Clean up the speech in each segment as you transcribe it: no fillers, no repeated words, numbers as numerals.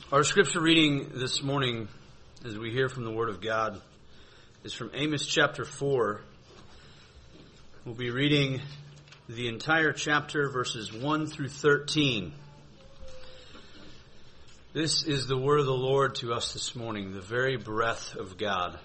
Our scripture reading this morning, as we hear from the Word of God, is from Amos chapter 4. We'll be reading the entire chapter, verses 1 through 13. This is the word of the Lord to us this morning, the very breath of God.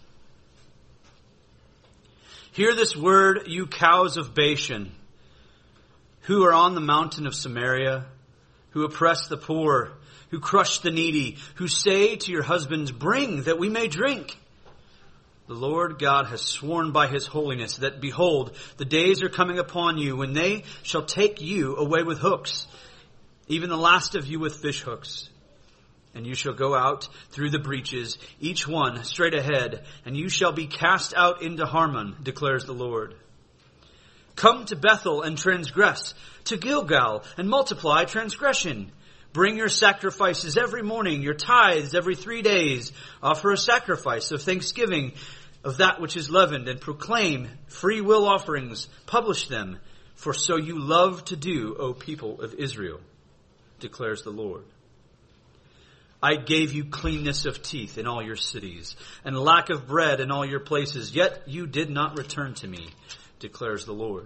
Hear this word, you cows of Bashan, who are on the mountain of Samaria, who oppress the poor, who crush the needy, who say to your husbands, bring that we may drink. The Lord God has sworn by his holiness that, behold, the days are coming upon you when they shall take you away with hooks, even the last of you with fish hooks. And you shall go out through the breaches, each one straight ahead, and you shall be cast out into Harmon, declares the Lord. Come to Bethel and transgress, to Gilgal and multiply transgression. Bring your sacrifices every morning, your tithes every 3 days. Offer a sacrifice of thanksgiving of that which is leavened, and proclaim free will offerings. Publish them, for so you love to do, O people of Israel, declares the Lord. I gave you cleanness of teeth in all your cities, and lack of bread in all your places, yet you did not return to me, declares the Lord.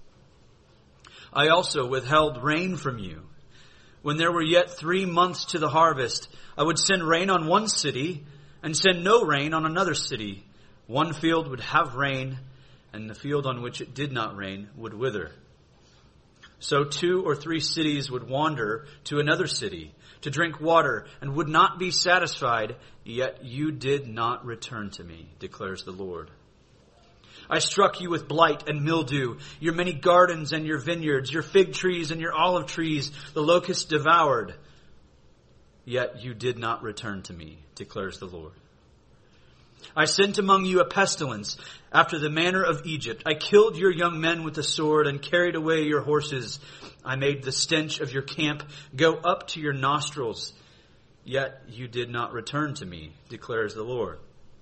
I also withheld rain from you. When there were yet 3 months to the harvest, I would send rain on one city and send no rain on another city. One field would have rain, and the field on which it did not rain would wither. So 2 or 3 cities would wander to another city to drink water and would not be satisfied, yet you did not return to me, declares the Lord. I struck you with blight and mildew, your many gardens and your vineyards, your fig trees and your olive trees, the locusts devoured. Yet you did not return to me, declares the Lord. I sent among you a pestilence after the manner of Egypt. I killed your young men with the sword and carried away your horses. I made the stench of your camp go up to your nostrils. Yet you did not return to me, declares the Lord.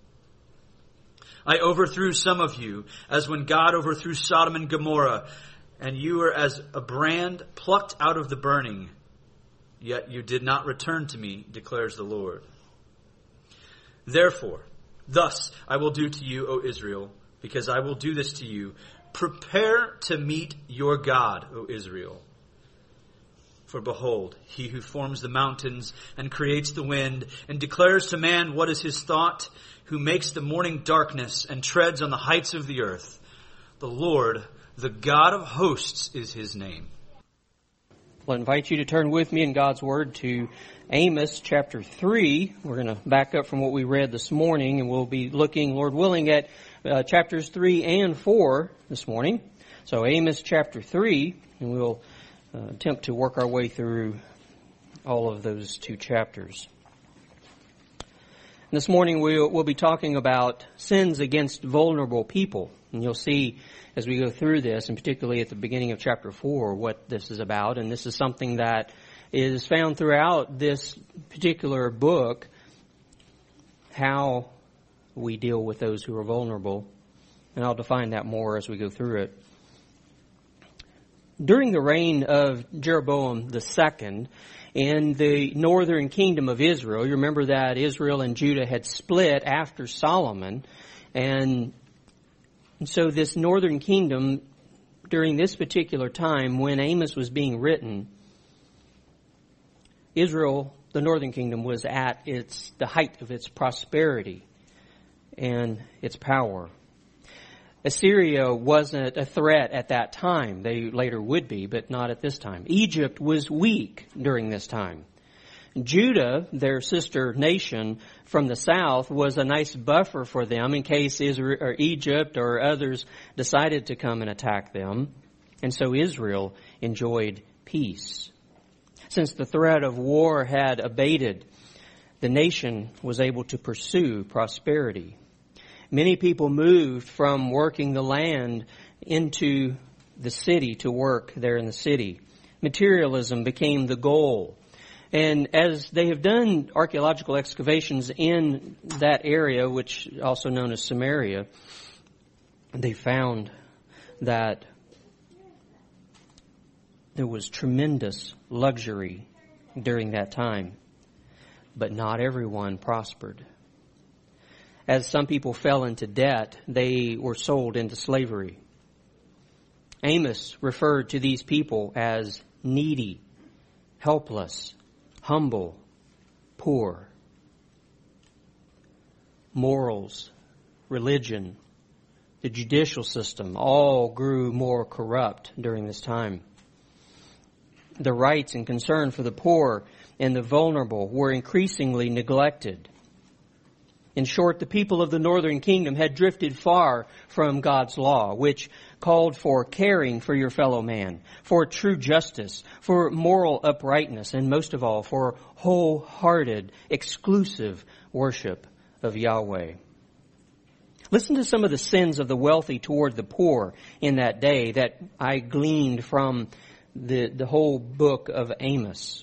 I overthrew some of you, as when God overthrew Sodom and Gomorrah, and you were as a brand plucked out of the burning. Yet you did not return to me, declares the Lord. Therefore, thus I will do to you, O Israel, because I will do this to you. Prepare to meet your God, O Israel. For behold, he who forms the mountains and creates the wind and declares to man what is his thought, who makes the morning darkness and treads on the heights of the earth. The Lord, the God of hosts, is his name. I'll invite you to turn with me in God's Word to Amos chapter 3. We're going to back up from what we read this morning, and we'll be looking, Lord willing, at chapters 3 and 4 this morning. So Amos chapter 3, and we'll attempt to work our way through all of those 2 chapters. This morning we'll be talking about sins against vulnerable people. And you'll see as we go through this, and particularly at the beginning of chapter 4, what this is about. And this is something that is found throughout this particular book, how we deal with those who are vulnerable. And I'll define that more as we go through it. During the reign of Jeroboam II, in the northern kingdom of Israel, you remember that Israel and Judah had split after Solomon, and so this northern kingdom, during this particular time when Amos was being written, Israel, the northern kingdom, was at the height of its prosperity and its power. Assyria wasn't a threat at that time. They later would be, but not at this time. Egypt was weak during this time. Judah, their sister nation from the south, was a nice buffer for them in case Israel, or Egypt or others decided to come and attack them. And so Israel enjoyed peace. Since the threat of war had abated, the nation was able to pursue prosperity. Many people moved from working the land into the city to work there in the city. Materialism became the goal. And as they have done archaeological excavations in that area, which is also known as Samaria, they found that there was tremendous luxury during that time. but not everyone prospered. As some people fell into debt, they were sold into slavery. Amos referred to these people as needy, helpless, humble, poor. Morals, religion, the judicial system all grew more corrupt during this time. The rights and concern for the poor and the vulnerable were increasingly neglected. In short, the people of the northern kingdom had drifted far from God's law, which called for caring for your fellow man, for true justice, for moral uprightness, and most of all, for wholehearted, exclusive worship of Yahweh. Listen to some of the sins of the wealthy toward the poor in that day that I gleaned from the whole book of Amos.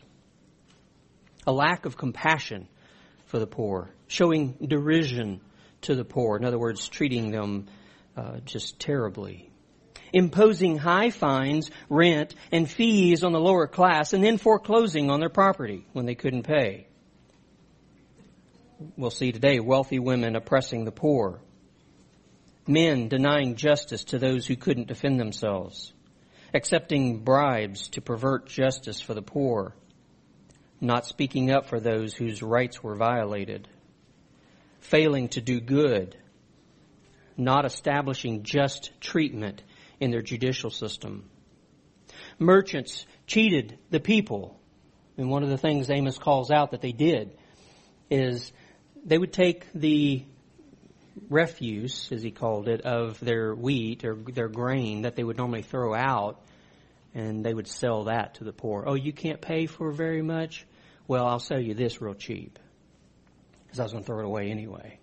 A lack of compassion for the poor, showing derision to the poor. In other words, treating them just terribly. Imposing high fines, rent, and fees on the lower class, and then foreclosing on their property when they couldn't pay. We'll see today wealthy women oppressing the poor. Men denying justice to those who couldn't defend themselves. Accepting bribes to pervert justice for the poor. Not speaking up for those whose rights were violated. Failing to do good. Not establishing just treatment in their judicial system. Merchants cheated the people. And one of the things Amos calls out that they did is they would take the refuse, as he called it, of their wheat or their grain that they would normally throw out, and they would sell that to the poor. Oh, you can't pay for very much? Well, I'll sell you this real cheap, because I was going to throw it away anyway.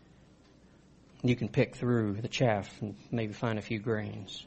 You can pick through the chaff and maybe find a few grains.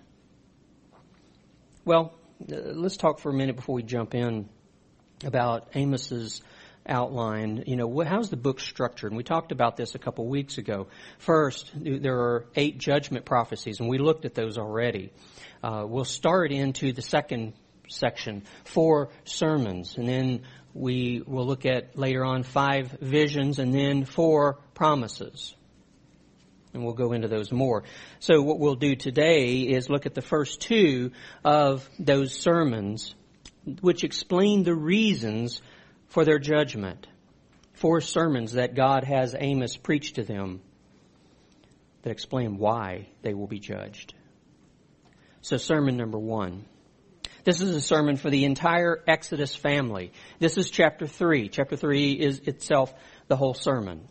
Well, let's talk for a minute before we jump in about Amos's outline. You know, how's the book structured? And we talked about this a couple weeks ago. First, there are 8 judgment prophecies, and we looked at those already. We'll start into the second section, 4 sermons, and then we will look at later on 5 visions and then 4 promises. And we'll go into those more. So what we'll do today is look at the first 2 of those sermons, which explain the reasons for their judgment. 4 sermons that God has Amos preach to them that explain why they will be judged. So sermon number 1. This is a sermon for the entire Exodus family. This is chapter 3. Chapter 3 is itself the whole sermon.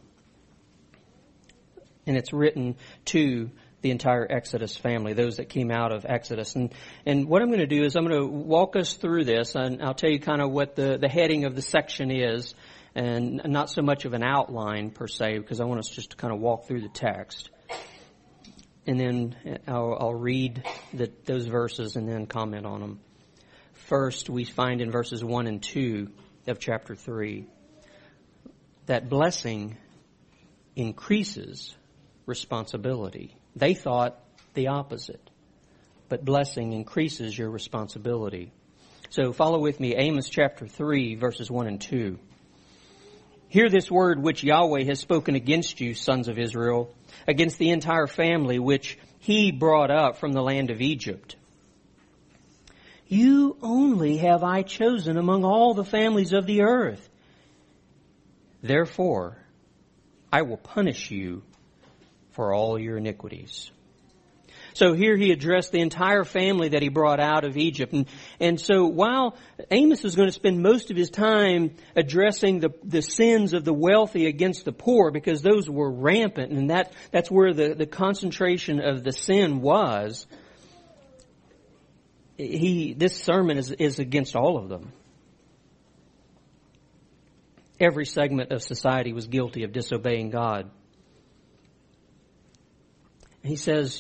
And it's written to the entire Exodus family, those that came out of Exodus. And what I'm going to do is I'm going to walk us through this, and I'll tell you kind of what the heading of the section is, and not so much of an outline per se, because I want us just to kind of walk through the text. And then I'll read those verses and then comment on them. First, we find in verses 1 and 2 of chapter 3 that blessing increases responsibility. They thought the opposite, but blessing increases your responsibility. So follow with me, Amos chapter 3, verses 1 and 2. Hear this word which Yahweh has spoken against you, sons of Israel, against the entire family which he brought up from the land of Egypt. You only have I chosen among all the families of the earth. Therefore, I will punish you for all your iniquities. So here he addressed the entire family that he brought out of Egypt. And so while Amos is going to spend most of his time addressing the sins of the wealthy against the poor, because those were rampant, and that's where the concentration of the sin was, this sermon is against all of them. Every segment of society was guilty of disobeying God. And he says,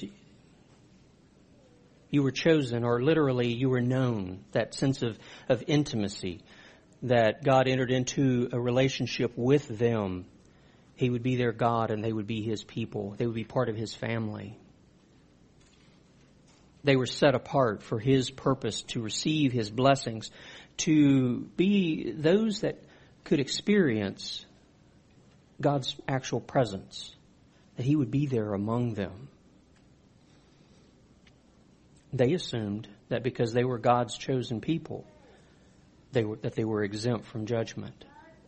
you were chosen, or literally you were known, that sense of intimacy, that God entered into a relationship with them. He would be their God and they would be His people. They would be part of His family. They were set apart for His purpose, to receive His blessings, to be those that could experience God's actual presence, that He would be there among them. They assumed that because they were God's chosen people, that they were exempt from judgment.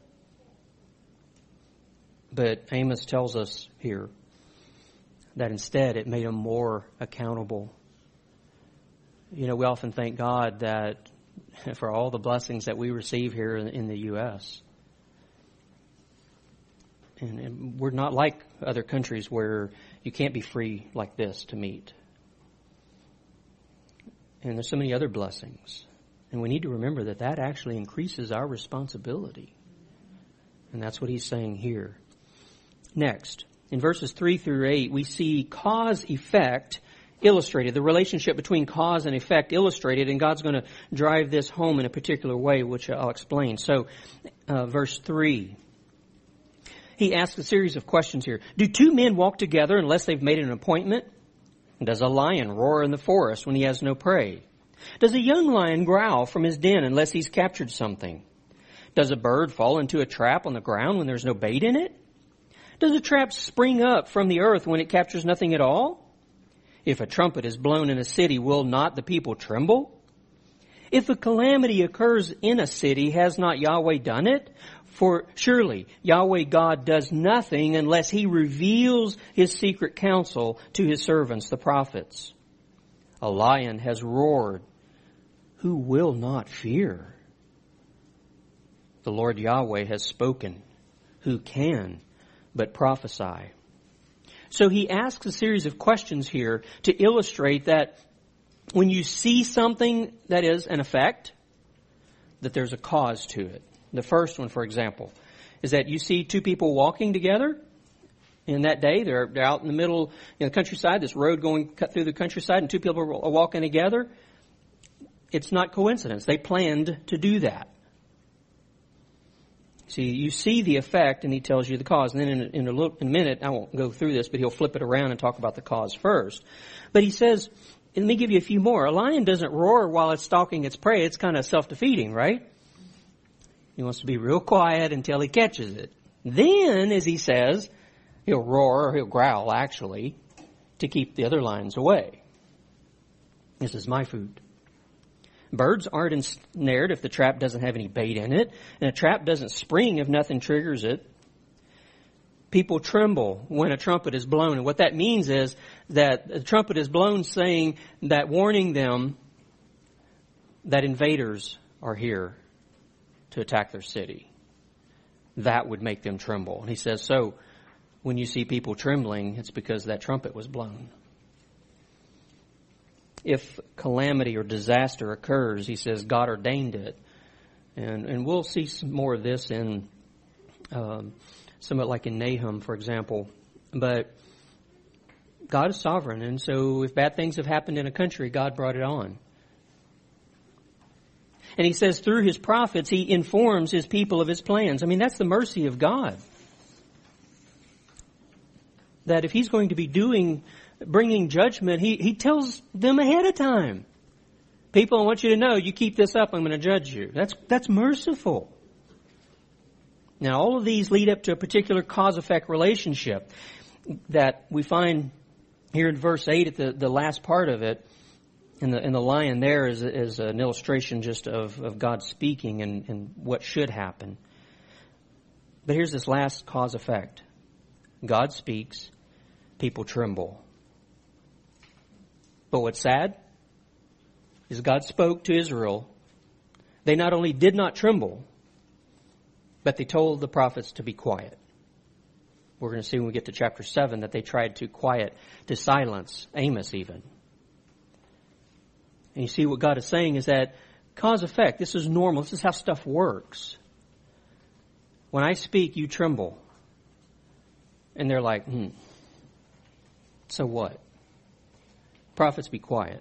But Amos tells us here that instead it made them more accountable. You know, we often thank God that for all the blessings that we receive here in the U.S. And we're not like other countries where you can't be free like this to meet. And there's so many other blessings. And we need to remember that that actually increases our responsibility. And that's what he's saying here. Next, in verses 3 through 8, we see cause-effect illustrated, the relationship between cause and effect illustrated, and God's going to drive this home in a particular way, which I'll explain. So, verse 3, he asks a series of questions here. Do two men walk together unless they've made an appointment? Does a lion roar in the forest when he has no prey? Does a young lion growl from his den unless he's captured something? Does a bird fall into a trap on the ground when there's no bait in it? Does a trap spring up from the earth when it captures nothing at all? If a trumpet is blown in a city, will not the people tremble? If a calamity occurs in a city, has not Yahweh done it? For surely Yahweh God does nothing unless He reveals His secret counsel to His servants, the prophets. A lion has roared. Who will not fear? The Lord Yahweh has spoken. Who can but prophesy? So he asks a series of questions here to illustrate that when you see something that is an effect, that there's a cause to it. The first one, for example, is that you see two people walking together. In that day, they're out in the middle, in the countryside, this road cut through the countryside, and two people are walking together. It's not coincidence. They planned to do that. See, you see the effect, and he tells you the cause. And then in a minute, I won't go through this, but he'll flip it around and talk about the cause first. But he says, and let me give you a few more. A lion doesn't roar while it's stalking its prey. It's kind of self-defeating, right? He wants to be real quiet until he catches it. Then, as he says, he'll roar, or he'll growl, actually, to keep the other lions away. This is my food. Birds aren't ensnared if the trap doesn't have any bait in it, and a trap doesn't spring if nothing triggers it. People tremble when a trumpet is blown, and what that means is that the trumpet is blown saying that, warning them that invaders are here to attack their city. That would make them tremble. And he says, so when you see people trembling, it's because that trumpet was blown. If calamity or disaster occurs, he says God ordained it. And we'll see some more of this in somewhat like in Nahum, for example. But God is sovereign, and so if bad things have happened in a country, God brought it on. And he says through his prophets, he informs his people of his plans. I mean, that's the mercy of God. That if he's going to be bringing judgment, he tells them ahead of time. People, I want you to know, you keep this up, I'm going to judge you. That's merciful. Now, all of these lead up to a particular cause-effect relationship that we find here in verse 8 at the last part of it. And the lion there is an illustration just of God speaking and what should happen. But here's this last cause-effect. God speaks, people tremble. But what's sad is God spoke to Israel. They not only did not tremble, but they told the prophets to be quiet. We're going to see when we get to chapter 7 that they tried to silence Amos even. And you see what God is saying is that cause-effect, this is normal. This is how stuff works. When I speak, you tremble. And they're like, so what? Prophets, be quiet.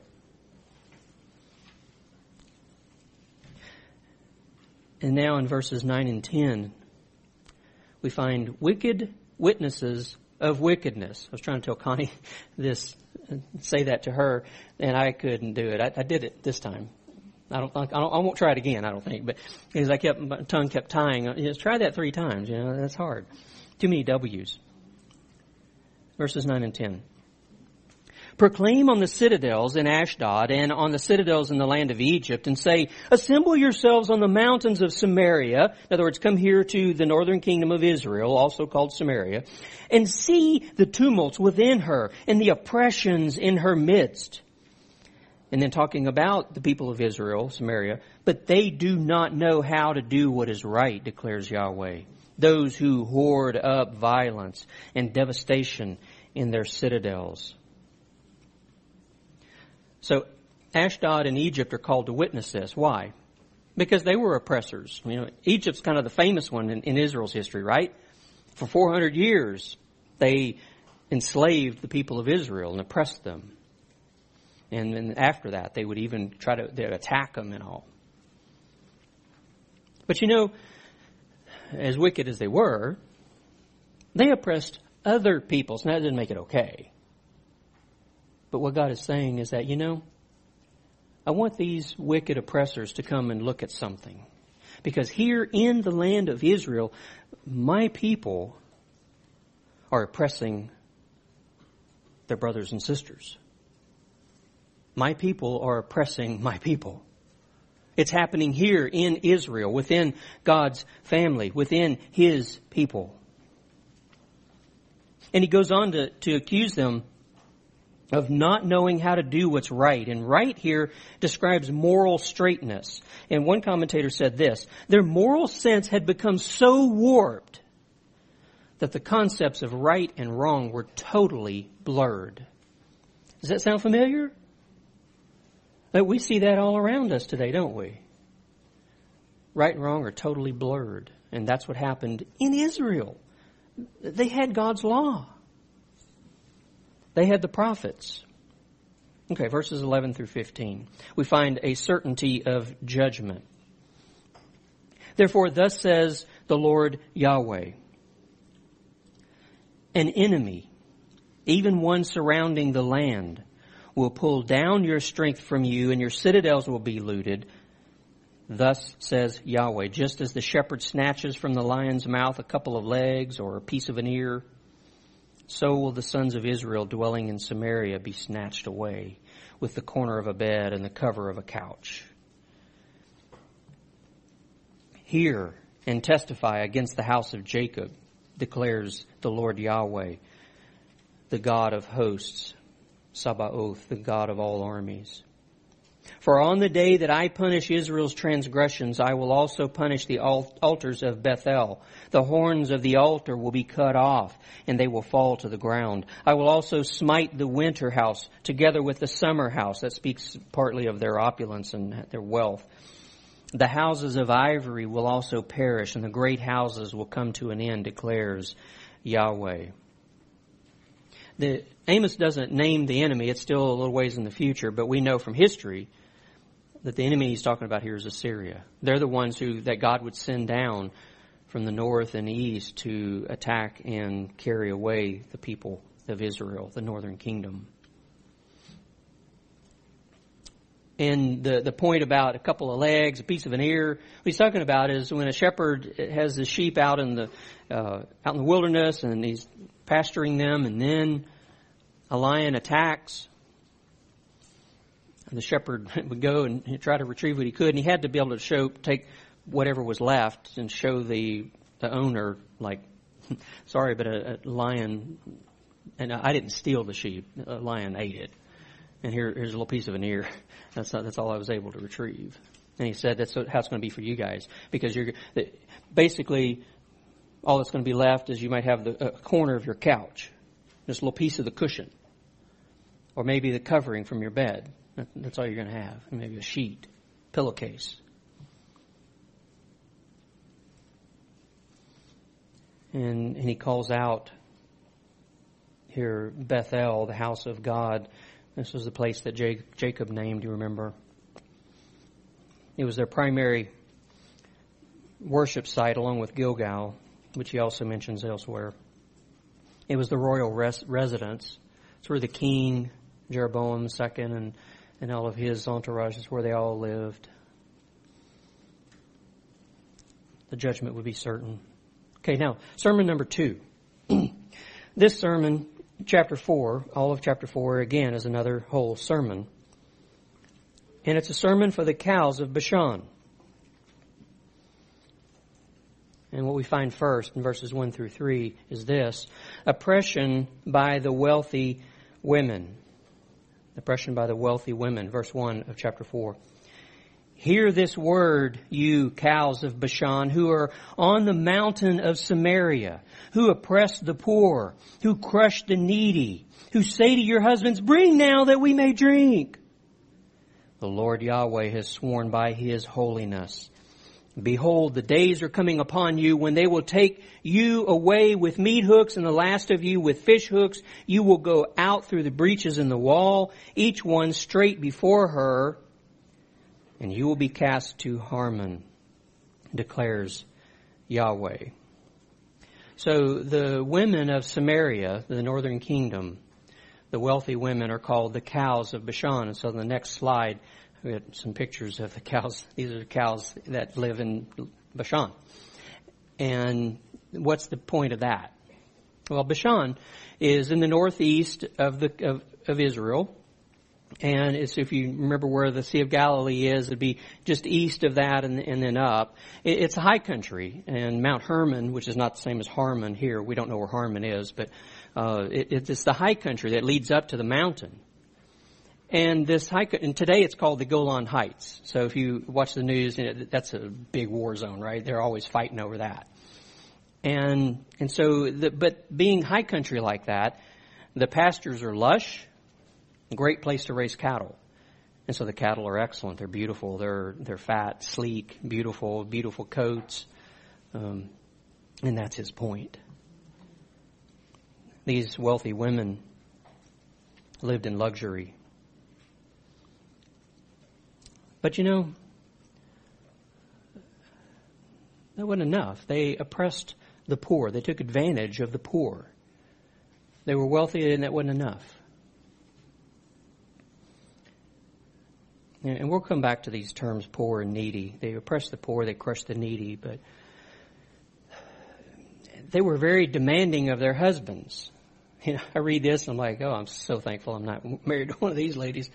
And now in verses 9 and 10, we find wicked witnesses of wickedness. I was trying to tell Connie say that to her, and I couldn't do it. I did it this time. I won't try it again, I don't think. But as my tongue kept tying, try that 3 times. That's hard. Too many W's. Verses 9 and 10. Proclaim on the citadels in Ashdod and on the citadels in the land of Egypt and say, assemble yourselves on the mountains of Samaria. In other words, come here to the northern kingdom of Israel, also called Samaria, and see the tumults within her and the oppressions in her midst. And then talking about the people of Israel, Samaria, but they do not know how to do what is right, declares Yahweh. Those who hoard up violence and devastation in their citadels. So Ashdod and Egypt are called to witness this. Why? Because they were oppressors. Egypt's kind of the famous one in Israel's history, right? For 400 years, they enslaved the people of Israel and oppressed them. And then after that, they would even try to attack them and all. But as wicked as they were, they oppressed other peoples. Now, that didn't make it okay. But what God is saying is that, I want these wicked oppressors to come and look at something. Because here in the land of Israel, my people are oppressing their brothers and sisters. My people are oppressing my people. It's happening here in Israel, within God's family, within His people. And He goes on to accuse them of not knowing how to do what's right. And right here describes moral straightness. And one commentator said this, their moral sense had become so warped that the concepts of right and wrong were totally blurred. Does that sound familiar? But we see that all around us today, don't we? Right and wrong are totally blurred. And that's what happened in Israel. They had God's law. They had the prophets. Okay, verses 11 through 15. We find a certainty of judgment. Therefore, thus says the Lord Yahweh, an enemy, even one surrounding the land, will pull down your strength from you, and your citadels will be looted. Thus says Yahweh, just as the shepherd snatches from the lion's mouth a couple of legs or a piece of an ear, so will the sons of Israel dwelling in Samaria be snatched away with the corner of a bed and the cover of a couch. Hear and testify against the house of Jacob, declares the Lord Yahweh, the God of hosts, Sabaoth, the God of all armies. For on the day that I punish Israel's transgressions, I will also punish the altars of Bethel. The horns of the altar will be cut off, and they will fall to the ground. I will also smite the winter house together with the summer house. That speaks partly of their opulence and their wealth. The houses of ivory will also perish, and the great houses will come to an end, declares Yahweh. Amos doesn't name the enemy. It's still a little ways in the future, but we know from history that the enemy he's talking about here is Assyria. They're the ones that God would send down from the north and east to attack and carry away the people of Israel, the northern kingdom. And the point about a couple of legs, a piece of an ear, what he's talking about is when a shepherd has the sheep out in the wilderness and he's pasturing them, and then a lion attacks, and the shepherd would go and try to retrieve what he could, and he had to be able to take whatever was left and show the owner, like, sorry, but a lion, and I didn't steal the sheep, a lion ate it. And here's a little piece of an ear. That's all I was able to retrieve. And he said that's how it's going to be for you guys, because basically all that's going to be left is you might have a corner of your couch, just a little piece of the cushion, or maybe the covering from your bed. That's all you're going to have. Maybe a sheet, pillowcase. And he calls out here Bethel, the house of God. This was the place that Jacob named, you remember. It was their primary worship site along with Gilgal, which he also mentions elsewhere. It was the royal residence. It's where the king, Jeroboam II, and all of his entourage is where they all lived. The judgment would be certain. Okay, now, sermon number 2. This sermon, chapter 4, all of chapter 4, again, is another whole sermon. And it's a sermon for the cows of Bashan. And what we find first in verses 1 through 3 is this: oppression by the wealthy women. Oppression by the wealthy women, verse 1 of chapter 4. Hear this word, you cows of Bashan, who are on the mountain of Samaria, who oppress the poor, who crush the needy, who say to your husbands, bring now that we may drink. The Lord Yahweh has sworn by His holiness. Behold, the days are coming upon you when they will take you away with meat hooks, and the last of you with fish hooks. You will go out through the breaches in the wall, each one straight before her, and you will be cast to Harmon, declares Yahweh. So the women of Samaria, the northern kingdom, the wealthy women, are called the cows of Bashan. And so on the next slide, we had some pictures of the cows. These are the cows that live in Bashan. And what's the point of that? Well, Bashan is in the northeast of Israel. And it's, if you remember where the Sea of Galilee is, it'd be just east of that and then up. It's a high country, and Mount Hermon, which is not the same as Harmon here. We don't know where Harmon is, but it's the high country that leads up to the mountain. And and today it's called the Golan Heights. So if you watch the news, that's a big war zone, right? They're always fighting over that. And so, but being high country like that, the pastures are lush. Great place to raise cattle. And so the cattle are excellent. They're beautiful. They're fat, sleek, beautiful coats. And that's his point. These wealthy women lived in luxury. But that wasn't enough. They oppressed the poor. They took advantage of the poor. They were wealthy, and that wasn't enough. And we'll come back to these terms, poor and needy. They oppress the poor, they crush the needy, but they were very demanding of their husbands. I read this and I'm like, oh, I'm so thankful I'm not married to one of these ladies.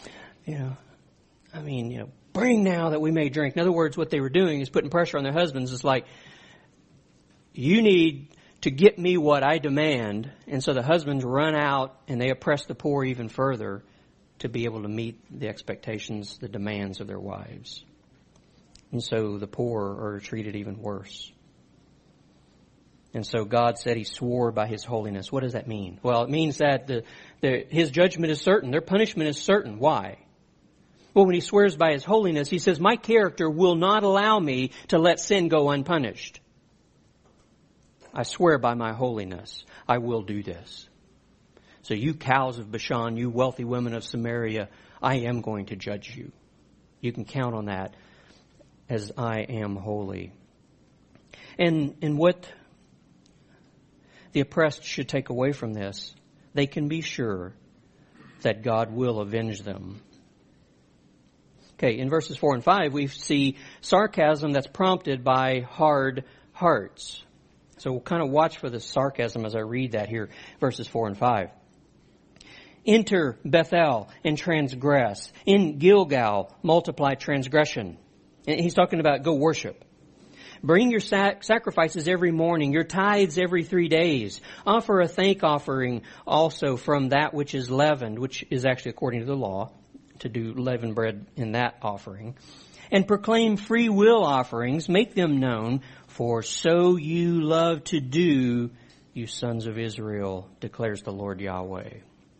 Bring now that we may drink. In other words, what they were doing is putting pressure on their husbands. It's like, you need to get me what I demand. And so the husbands run out and they oppress the poor even further to be able to meet the expectations, the demands of their wives. And so the poor are treated even worse. And so God said He swore by His holiness. What does that mean? Well, it means that His judgment is certain. Their punishment is certain. Why? Well, when He swears by His holiness, He says, my character will not allow me to let sin go unpunished. I swear by my holiness, I will do this. So you cows of Bashan, you wealthy women of Samaria, I am going to judge you. You can count on that, as I am holy. And what the oppressed should take away from this, they can be sure that God will avenge them. Okay, in verses 4 and 5, we see sarcasm that's prompted by hard hearts. So we'll kind of watch for the sarcasm as I read that here, verses 4 and 5. Enter Bethel and transgress. In Gilgal, multiply transgression. And he's talking about go worship. Bring your sacrifices every morning, your tithes every 3 days. Offer a thank offering also from that which is leavened, which is actually according to the law, to do leavened bread in that offering. And proclaim free will offerings, make them known, for so you love to do, you sons of Israel, declares the Lord Yahweh.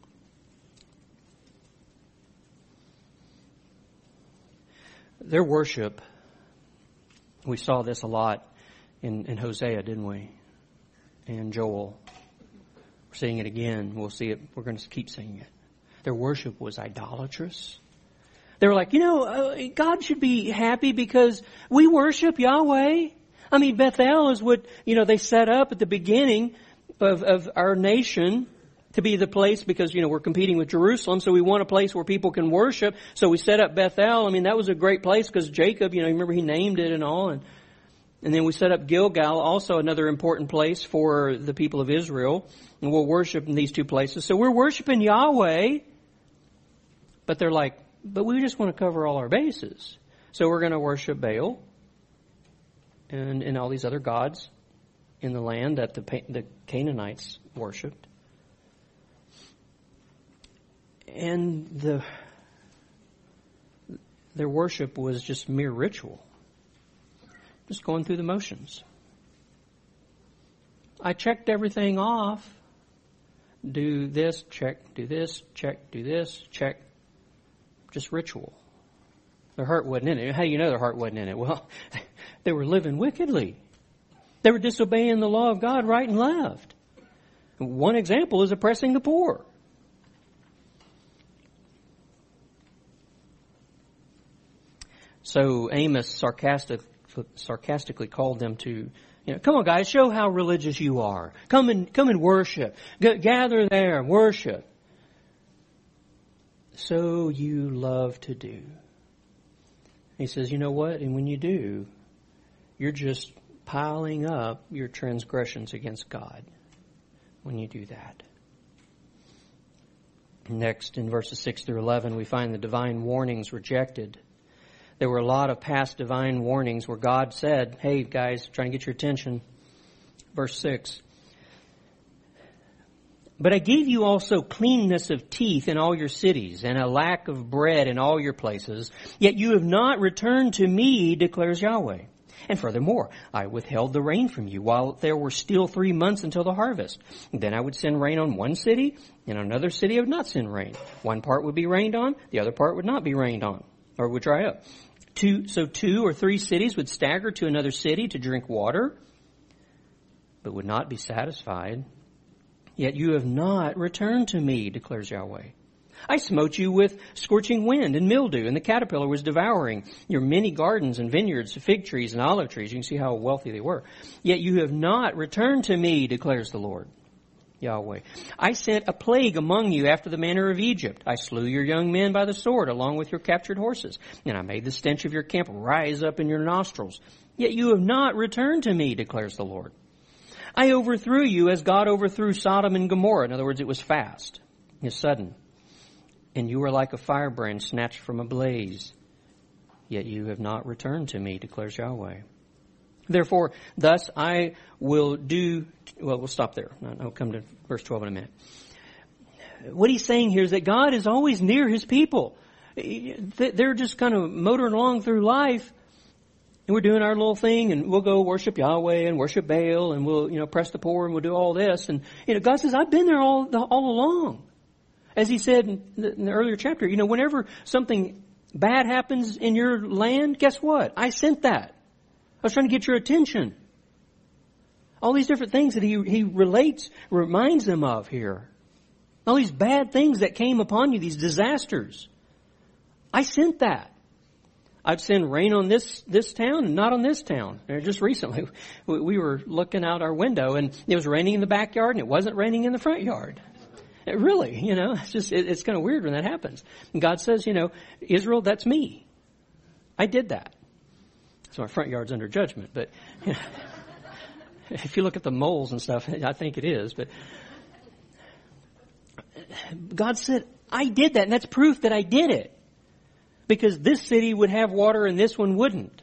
Their worship, we saw this a lot in Hosea, didn't we? And Joel. We're seeing it again. We'll see it. We're going to keep seeing it. Their worship was idolatrous. They were like, God should be happy because we worship Yahweh. I mean, Bethel is what, they set up at the beginning of our nation to be the place because, we're competing with Jerusalem. So we want a place where people can worship. So we set up Bethel. I mean, that was a great place because Jacob, remember he named it and all. And then we set up Gilgal, also another important place for the people of Israel. And we'll worship in these two places. So we're worshiping Yahweh. But they're like, but we just want to cover all our bases. So we're going to worship Baal and all these other gods in the land that the Canaanites worshipped. And their worship was just mere ritual. Just going through the motions. I checked everything off. Do this, check, do this, check, do this, check. Just ritual. Their heart wasn't in it. How do you know their heart wasn't in it? Well, they were living wickedly. They were disobeying the law of God right and left. One example is oppressing the poor. So Amos sarcastically called them to, come on guys, show how religious you are. Come and worship. Gather there and worship. So you love to do. He says, you know what? And when you do, you're just piling up your transgressions against God when you do that. Next, in verses 6 through 11, we find the divine warnings rejected. There were a lot of past divine warnings where God said, hey guys, trying to get your attention. Verse 6. But I gave you also cleanness of teeth in all your cities, and a lack of bread in all your places. Yet you have not returned to me, declares Yahweh. And furthermore, I withheld the rain from you while there were still 3 months until the harvest. Then I would send rain on one city, and on another city I would not send rain. One part would be rained on, the other part would not be rained on, or would dry up. 2 or 3 cities would stagger to another city to drink water, but would not be satisfied. Yet you have not returned to me, declares Yahweh. I smote you with scorching wind and mildew, and the caterpillar was devouring your many gardens and vineyards, fig trees and olive trees. You can see how wealthy they were. Yet you have not returned to me, declares the Lord, Yahweh. I sent a plague among you after the manner of Egypt. I slew your young men by the sword along with your captured horses, and I made the stench of your camp rise up in your nostrils. Yet you have not returned to me, declares the Lord. I overthrew you as God overthrew Sodom and Gomorrah. In other words, it was fast. It was sudden. And you were like a firebrand snatched from a blaze. Yet you have not returned to me, declares Yahweh. Therefore, thus I will do... Well, we'll stop there. I'll come to verse 12 in a minute. What he's saying here is that God is always near his people. They're just kind of motoring along through life. And we're doing our little thing, and we'll go worship Yahweh and worship Baal, and we'll, oppress the poor, and we'll do all this. And, God says, I've been there all along. As he said in the earlier chapter, whenever something bad happens in your land, guess what? I sent that. I was trying to get your attention. All these different things that he reminds them of here. All these bad things that came upon you, these disasters. I sent that. I'd send rain on this town and not on this town. Just recently, we were looking out our window and it was raining in the backyard and it wasn't raining in the front yard. Really, it's kind of weird when that happens. And God says, Israel, that's me. I did that. So my front yard's under judgment, but if you look at the moles and stuff, I think it is. But God said, I did that, and that's proof that I did it. Because this city would have water and this one wouldn't.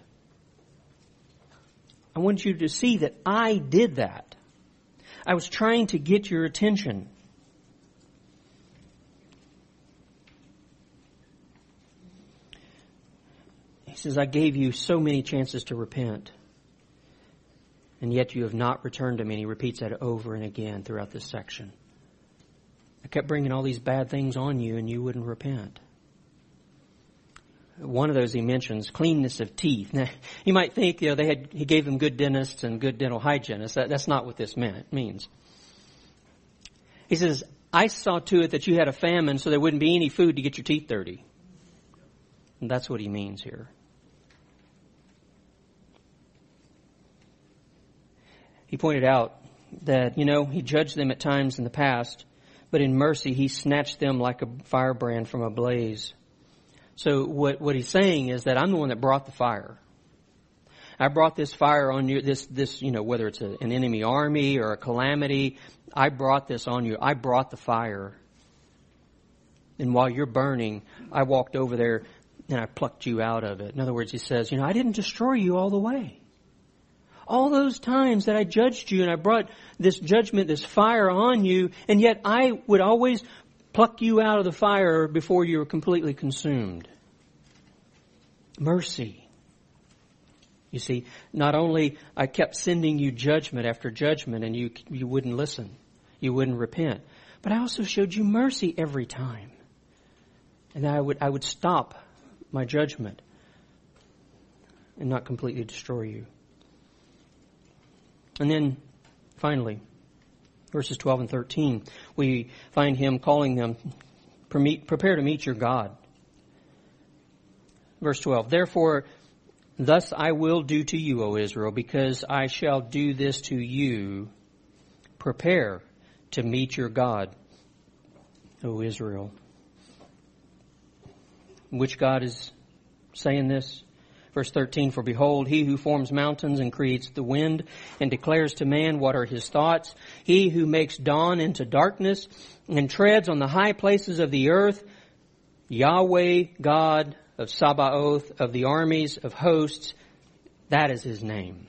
I want you to see that I did that. I was trying to get your attention. He says, I gave you so many chances to repent, and yet you have not returned to me. And he repeats that over and again throughout this section. I kept bringing all these bad things on you, and you wouldn't repent. One of those he mentions, cleanness of teeth. Now, you might think, he gave them good dentists and good dental hygienists. That's not what this means. He says, I saw to it that you had a famine so there wouldn't be any food to get your teeth dirty. And that's what he means here. He pointed out that, he judged them at times in the past, but in mercy he snatched them like a firebrand from a blaze. So what he's saying is that I'm the one that brought the fire. I brought this fire on you, this, whether it's an enemy army or a calamity, I brought this on you. I brought the fire. And while you're burning, I walked over there and I plucked you out of it. In other words, he says, I didn't destroy you all the way. All those times that I judged you and I brought this judgment, this fire on you, and yet I would always pluck you out of the fire before you were completely consumed. Mercy. You see, not only I kept sending you judgment after judgment and you wouldn't listen, you wouldn't repent, but I also showed you mercy every time. And I would stop my judgment and not completely destroy you. And then finally, verses 12 and 13, we find him calling them, prepare to meet your God. Verse 12, therefore, thus I will do to you, O Israel, because I shall do this to you. Prepare to meet your God, O Israel. Which God is saying this? Verse 13, for behold, he who forms mountains and creates the wind and declares to man what are his thoughts, he who makes dawn into darkness and treads on the high places of the earth, Yahweh, God of Sabaoth, of the armies of hosts, that is his name.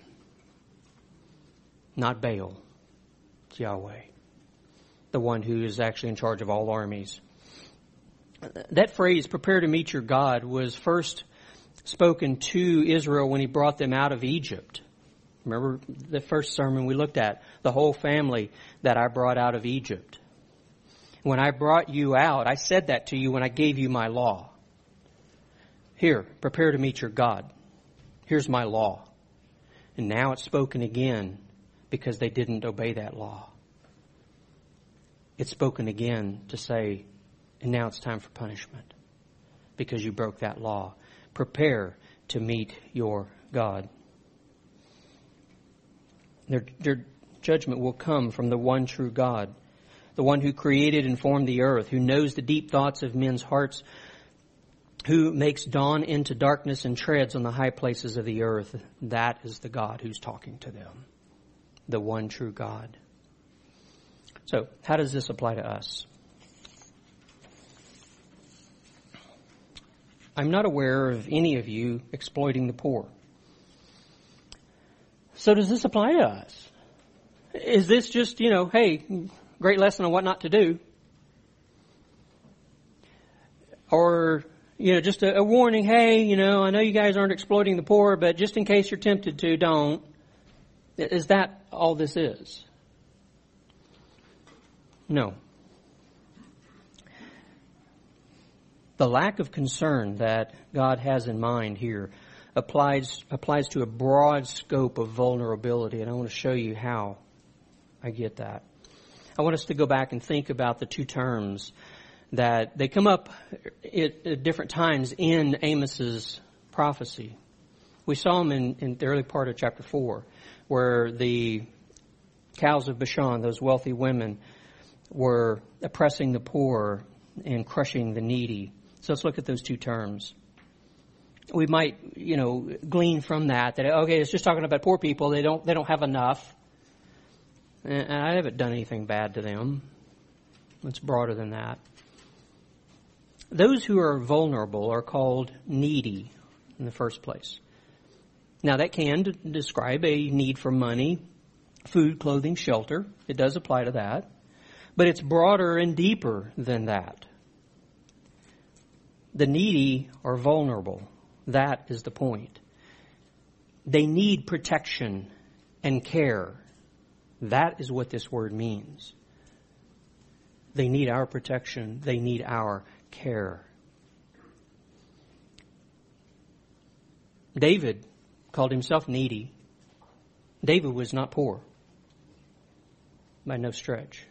Not Baal. It's Yahweh. The one who is actually in charge of all armies. That phrase, prepare to meet your God, was first spoken to Israel when he brought them out of Egypt. Remember the first sermon we looked at, the whole family that I brought out of Egypt. When I brought you out, I said that to you when I gave you my law. Here, prepare to meet your God. Here's my law. And now it's spoken again because they didn't obey that law. It's spoken again to say, and now it's time for punishment because you broke that law. Prepare to meet your God. Their judgment will come from the one true God, the one who created and formed the earth, who knows the deep thoughts of men's hearts, who makes dawn into darkness and treads on the high places of the earth. That is the God who's talking to them, the one true God. So, how does this apply to us? I'm not aware of any of you exploiting the poor. So does this apply to us? Is this just, hey, great lesson on what not to do? Or, just a warning, hey, I know you guys aren't exploiting the poor, but just in case you're tempted to, don't. Is that all this is? No. The lack of concern that God has in mind here applies to a broad scope of vulnerability, and I want to show you how I get that. I want us to go back and think about the two terms that they come up at different times in Amos's prophecy. We saw them in the early part of chapter 4, where the cows of Bashan, those wealthy women, were oppressing the poor and crushing the needy. So let's look at those two terms. We might, glean from that okay, it's just talking about poor people. They don't have enough. And I haven't done anything bad to them. It's broader than that. Those who are vulnerable are called needy in the first place. Now that can describe a need for money, food, clothing, shelter. It does apply to that. But it's broader and deeper than that. The needy are vulnerable. That is the point. They need protection and care. That is what this word means. They need our protection. They need our care. David called himself needy. David was not poor by no stretch.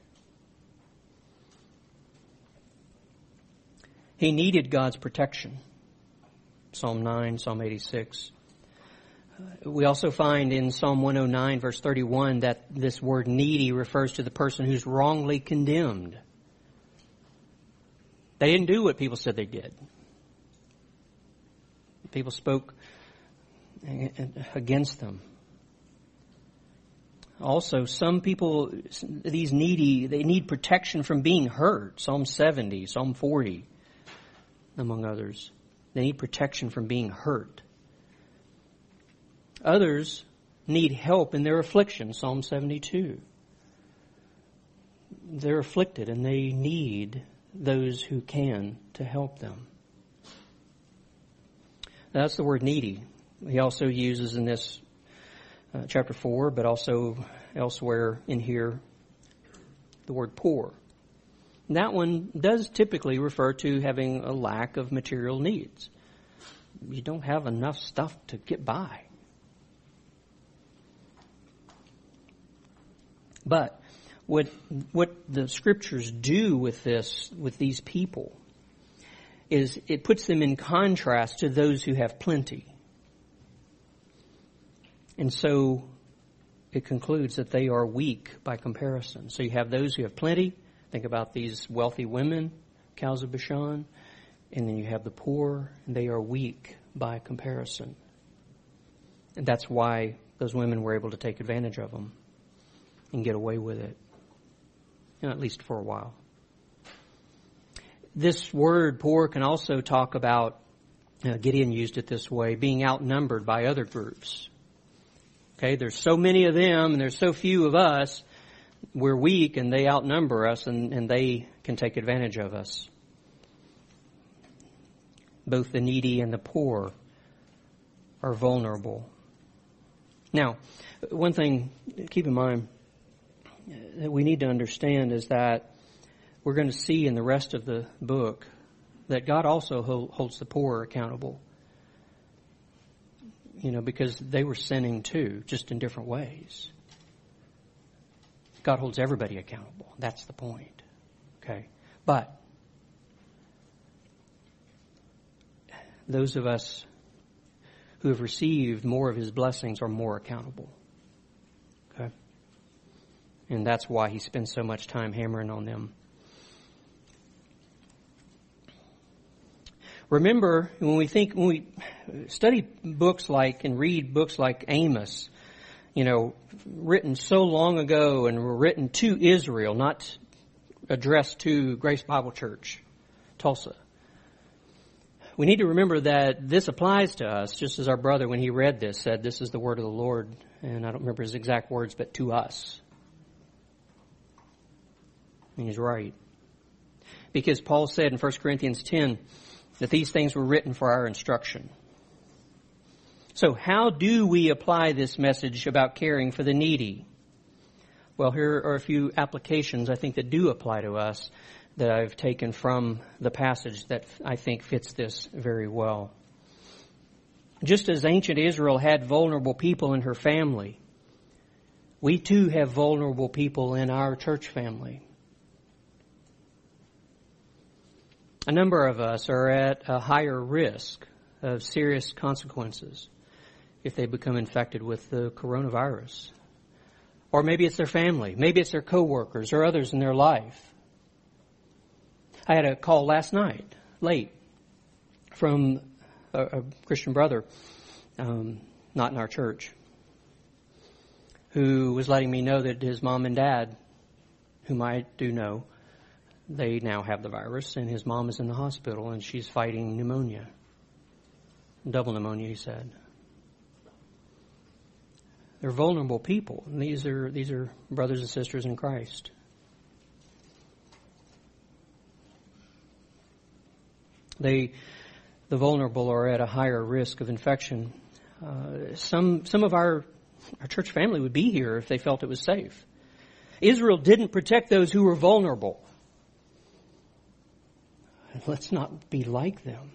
He needed God's protection. Psalm 9, Psalm 86. We also find in Psalm 109, verse 31, that this word needy refers to the person who's wrongly condemned. They didn't do what people said they did. People spoke against them. Also, some people, these needy, they need protection from being hurt. Psalm 70, Psalm 40, among others. They need protection from being hurt. Others need help in their affliction. Psalm 72. They're afflicted and they need those who can to help them. That's the word needy. He also uses in this chapter 4, but also elsewhere in here, the word poor. And that one does typically refer to having a lack of material needs. You don't have enough stuff to get by. But what the scriptures do with these people, is it puts them in contrast to those who have plenty. And so it concludes that they are weak by comparison. So you have those who have plenty. Think about these wealthy women, cows of Bashan. And then you have the poor, and they are weak by comparison. And that's why those women were able to take advantage of them and get away with it, at least for a while. This word poor can also talk about, Gideon used it this way, being outnumbered by other groups. Okay, there's so many of them and there's so few of us, we're weak and they outnumber us and they can take advantage of us. Both the needy and the poor are vulnerable. Now, one thing to keep in mind that we need to understand is that we're going to see in the rest of the book that God also holds the poor accountable. Because they were sinning too, just in different ways. God holds everybody accountable. That's the point. Okay? But those of us who have received more of His blessings are more accountable. Okay? And that's why He spends so much time hammering on them. Remember, when we study books like and read books like Amos, written so long ago and were written to Israel, not addressed to Grace Bible Church, Tulsa. We need to remember that this applies to us, just as our brother, when he read this, said, "This is the word of the Lord," and I don't remember his exact words, but to us. And he's right. Because Paul said in 1 Corinthians 10, that these things were written for our instruction. So how do we apply this message about caring for the needy? Well, here are a few applications I think that do apply to us that I've taken from the passage that I think fits this very well. Just as ancient Israel had vulnerable people in her family, we too have vulnerable people in our church family. A number of us are at a higher risk of serious consequences if they become infected with the coronavirus. Or maybe it's their family. Maybe it's their coworkers or others in their life. I had a call last night, late, from a Christian brother, not in our church, who was letting me know that his mom and dad, whom I do know, they now have the virus, and his mom is in the hospital, and she's fighting pneumonia. Double pneumonia, he said. They're vulnerable people, and these are brothers and sisters in Christ. The vulnerable are at a higher risk of infection. Some of our church family would be here if they felt it was safe. Israel didn't protect those who were vulnerable. Let's not be like them.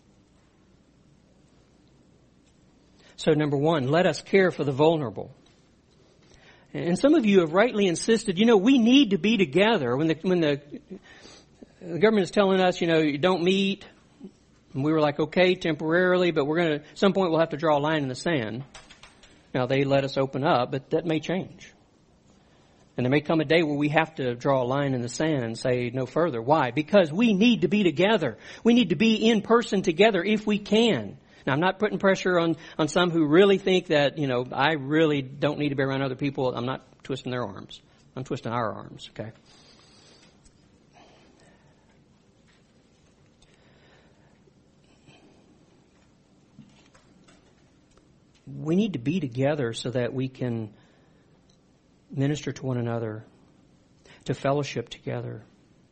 So number one, let us care for the vulnerable. And some of you have rightly insisted, we need to be together. When the government is telling us, you don't meet, and we were like, okay, temporarily, but at some point we'll have to draw a line in the sand. Now they let us open up, but that may change. And there may come a day where we have to draw a line in the sand and say no further. Why? Because we need to be together. We need to be in person together if we can. Now, I'm not putting pressure on some who really think that, I really don't need to be around other people. I'm not twisting their arms. I'm twisting our arms, okay? We need to be together so that we can minister to one another, to fellowship together.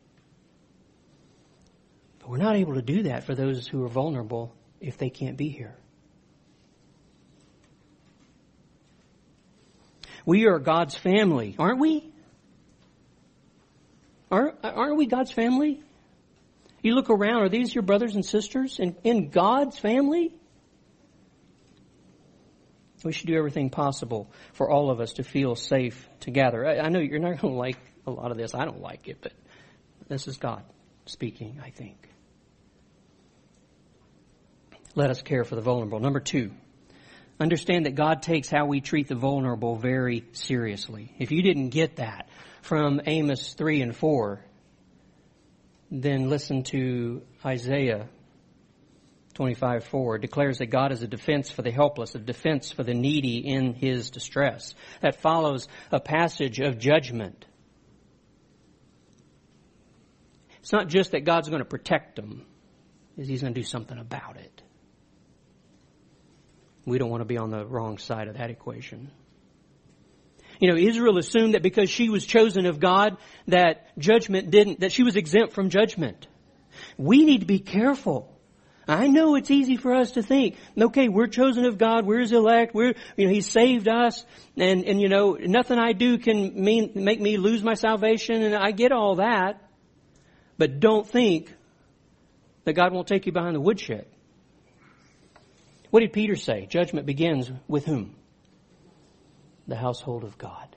But we're not able to do that for those who are vulnerable if they can't be here. We are God's family, aren't we? Aren't we God's family? You look around, are these your brothers and sisters in God's family? We should do everything possible for all of us to feel safe together. I know you're not going to like a lot of this. I don't like it, but this is God speaking, I think. Let us care for the vulnerable. Number 2, understand that God takes how we treat the vulnerable very seriously. If you didn't get that from Amos 3 and 4, then listen to Isaiah 25:4. It declares that God is a defense for the helpless, a defense for the needy in his distress. That follows a passage of judgment. It's not just that God's going to protect them, He's going to do something about it. We don't want to be on the wrong side of that equation. Israel assumed that because she was chosen of God, that she was exempt from judgment. We need to be careful. I know it's easy for us to think, okay, we're chosen of God, we're His elect, He saved us, and nothing I do can make me lose my salvation, and I get all that. But don't think that God won't take you behind the woodshed. What did Peter say? Judgment begins with whom? The household of God.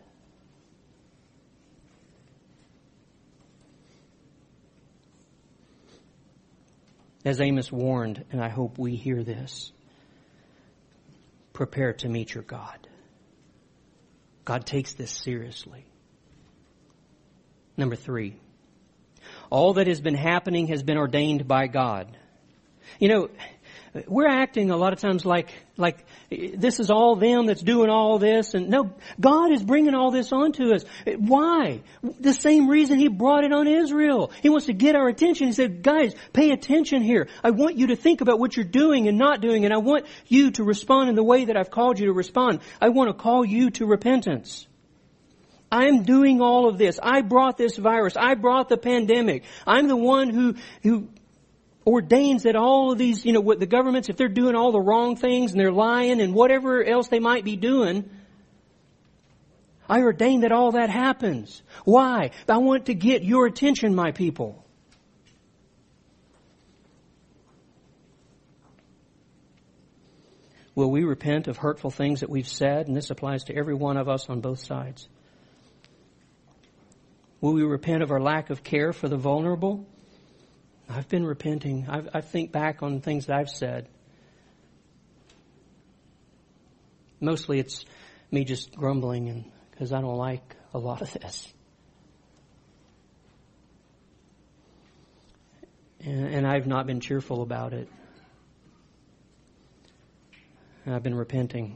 As Amos warned, and I hope we hear this, prepare to meet your God. God takes this seriously. Number 3, all that has been happening has been ordained by God. We're acting a lot of times like this is all them that's doing all this. And no, God is bringing all this onto us. Why? The same reason He brought it on Israel. He wants to get our attention. He said, guys, pay attention here. I want you to think about what you're doing and not doing. And I want you to respond in the way that I've called you to respond. I want to call you to repentance. I'm doing all of this. I brought this virus. I brought the pandemic. I'm the one who ordains that all of these, what the governments, if they're doing all the wrong things and they're lying and whatever else they might be doing, I ordain that all that happens. Why? I want to get your attention, my people. Will we repent of hurtful things that we've said? And this applies to every one of us on both sides. Will we repent of our lack of care for the vulnerable? I've been repenting. I think back on things that I've said. Mostly it's me just grumbling because I don't like a lot of this. And I've not been cheerful about it. I've been repenting.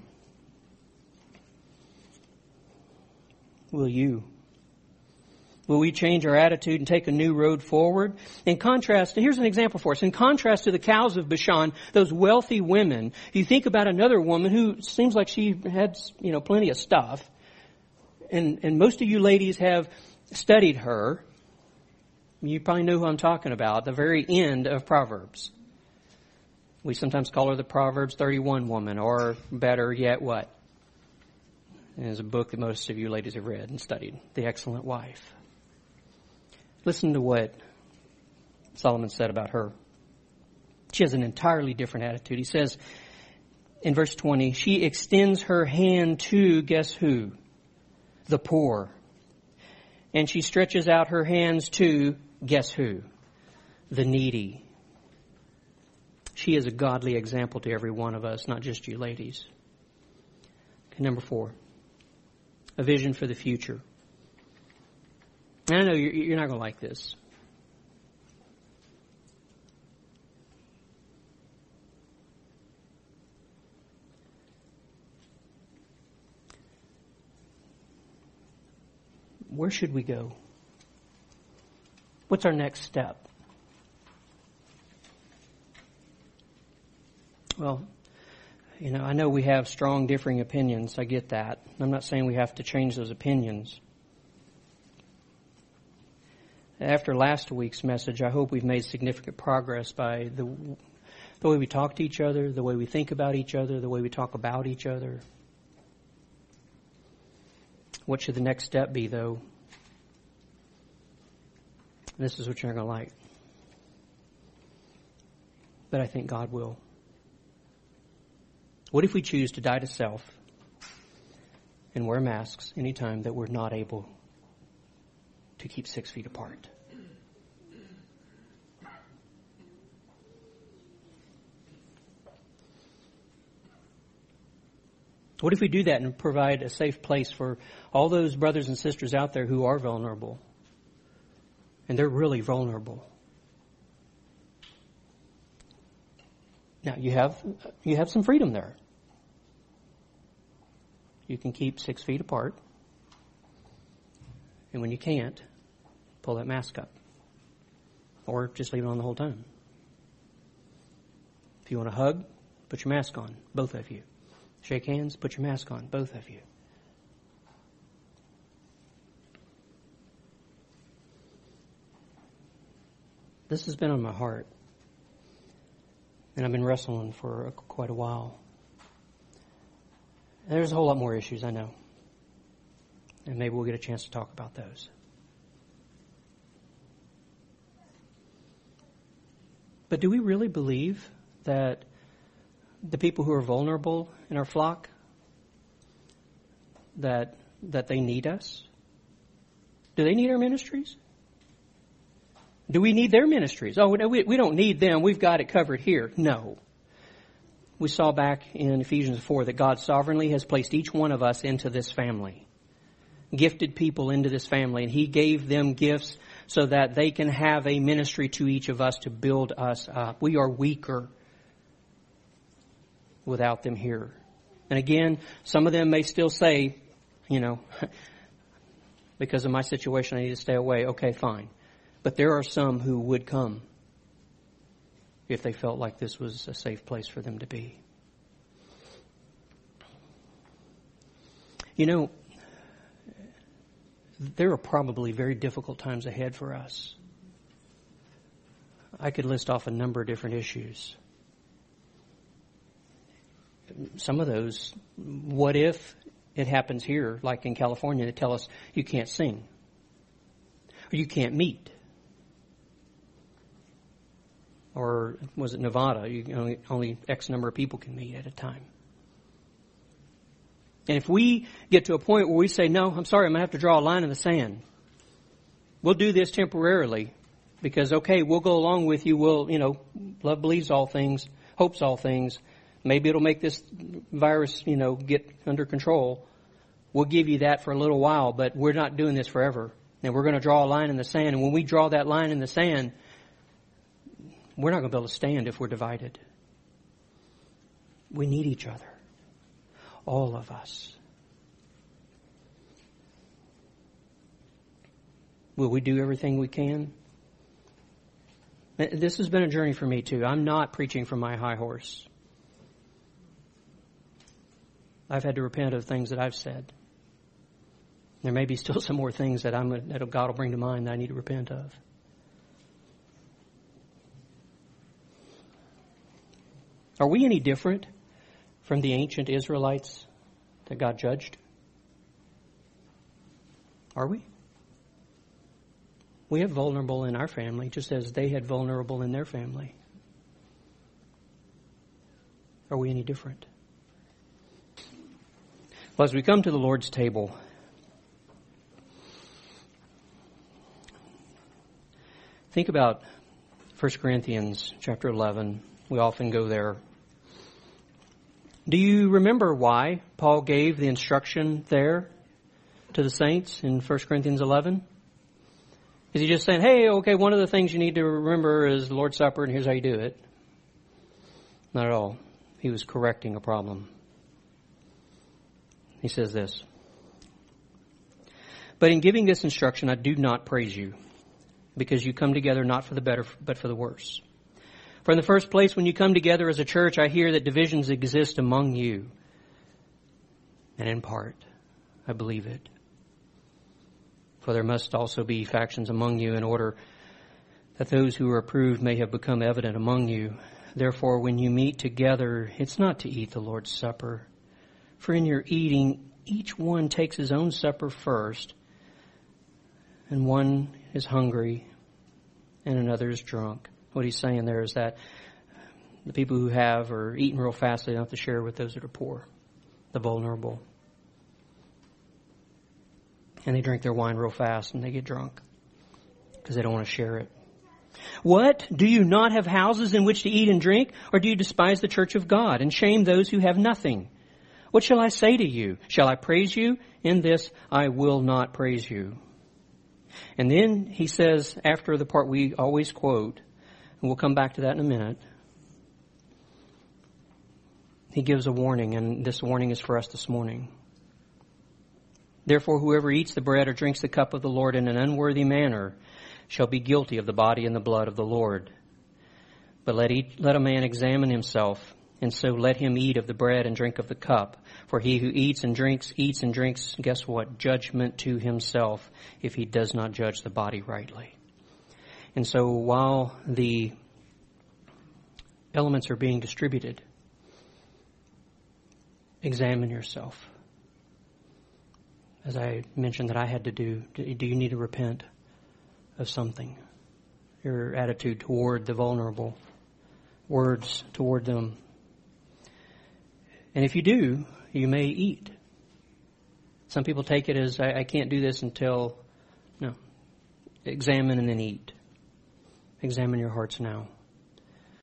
Will you? Will we change our attitude and take a new road forward? In contrast, here's an example for us. In contrast to the cows of Bashan, those wealthy women, you think about another woman who seems like she had, plenty of stuff. And most of you ladies have studied her. You probably know who I'm talking about, the very end of Proverbs. We sometimes call her the Proverbs 31 woman, or better yet, what? It's a book that most of you ladies have read and studied, The Excellent Wife. Listen to what Solomon said about her. She has an entirely different attitude. He says in verse 20, she extends her hand to, guess who? The poor. And she stretches out her hands to, guess who? The needy. She is a godly example to every one of us, not just you ladies. Okay, number 4, a vision for the future. And I know you're not going to like this. where should we go? What's our next step? Well, I know we have strong differing opinions. I get that. I'm not saying we have to change those opinions. After last week's message, I hope we've made significant progress by the way we talk to each other, the way we think about each other, the way we talk about each other. What should the next step be, though? This is what you're not going to like. But I think God will. What if we choose to die to self and wear masks anytime that we're not able to keep 6 feet apart? What if we do that and provide a safe place for all those brothers and sisters out there who are vulnerable? And they're really vulnerable. Now, you have some freedom there. You can keep 6 feet apart. And when you can't, pull that mask up. Or just leave it on the whole time. If you want to hug, put your mask on, both of you. Shake hands, put your mask on, both of you. This has been on my heart. And I've been wrestling for quite a while. There's a whole lot more issues, I know. And maybe we'll get a chance to talk about those. But do we really believe that the people who are vulnerable in our flock, that they need us? Do they need our ministries? Do we need their ministries? Oh, no, we don't need them. We've got it covered here. No. We saw back in Ephesians 4 that God sovereignly has placed each one of us into this family. Gifted people into this family. And He gave them gifts so that they can have a ministry to each of us to build us up. We are weaker without them here. And again, some of them may still say, because of my situation, I need to stay away. Okay, fine. But there are some who would come if they felt like this was a safe place for them to be. There are probably very difficult times ahead for us. I could list off a number of different issues. Some of those, what if it happens here, like in California, they tell us you can't sing, or you can't meet. Or was it Nevada? Only X number of people can meet at a time. And if we get to a point where we say, no, I'm sorry, I'm going to have to draw a line in the sand. We'll do this temporarily because, okay, we'll go along with you. We'll, love believes all things, hopes all things. Maybe it'll make this virus, get under control. We'll give you that for a little while, but we're not doing this forever. And we're going to draw a line in the sand. And when we draw that line in the sand, we're not going to be able to stand if we're divided. We need each other. All of us. Will we do everything we can? This has been a journey for me too. I'm not preaching from my high horse. I've had to repent of things that I've said. There may be still some more things that God will bring to mind that I need to repent of. Are we any different from the ancient Israelites that God judged? Are we? We have vulnerable in our family, just as they had vulnerable in their family. Are we any different? Well, as we come to the Lord's table, think about 1 Corinthians chapter 11. We often go there. Do you remember why Paul gave the instruction there to the saints in 1 Corinthians 11? Is he just saying, hey, okay, one of the things you need to remember is the Lord's Supper and here's how you do it? Not at all. He was correcting a problem. He says this. But in giving this instruction, I do not praise you, because you come together not for the better, but for the worse. For in the first place, when you come together as a church, I hear that divisions exist among you. And in part, I believe it. For there must also be factions among you, in order that those who are approved may have become evident among you. Therefore, when you meet together, it's not to eat the Lord's Supper. For in your eating, each one takes his own supper first, and one is hungry and another is drunk. What he's saying there is that the people who have are eating real fast, they don't have to share with those that are poor, the vulnerable. And they drink their wine real fast and they get drunk because they don't want to share it. What? Do you not have houses in which to eat and drink? Or do you despise the church of God and shame those who have nothing? What shall I say to you? Shall I praise you? In this I will not praise you. And then he says, after the part we always quote, and we'll come back to that in a minute, he gives a warning, and this warning is for us this morning. Therefore, whoever eats the bread or drinks the cup of the Lord in an unworthy manner shall be guilty of the body and the blood of the Lord. But let a man examine himself, and so let him eat of the bread and drink of the cup. For he who eats and drinks, guess what? Judgment to himself, if he does not judge the body rightly. And so while the elements are being distributed, examine yourself. As I mentioned that I had to do you need to repent of something? Your attitude toward the vulnerable, words toward them. And if you do, you may eat. Some people take it as, I can't do this until, no. Examine and then eat. Examine your hearts now.